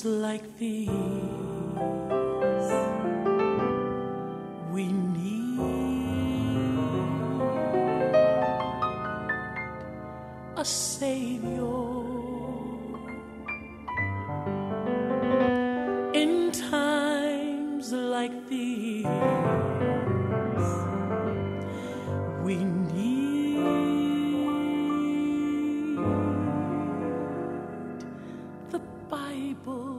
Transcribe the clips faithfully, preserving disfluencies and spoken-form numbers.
like these, we need a Savior. In times like these, we need the Bible.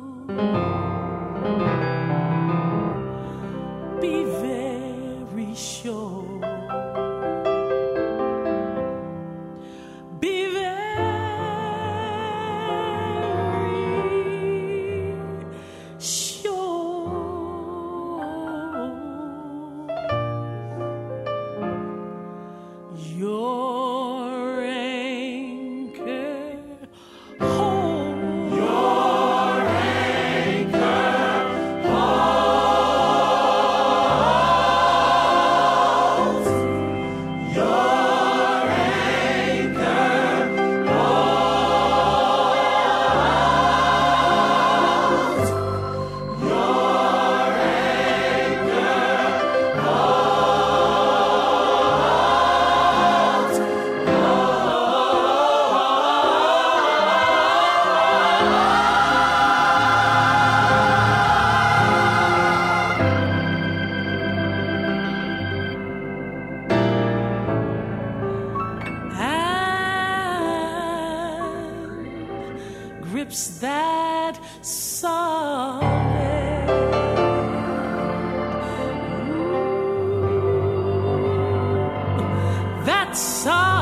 Be very sure. Be very sure. Your anchor hold. Your anchor holds. Your anchor holds. Your anchor holds. And grips that solid. Ooh, that solid.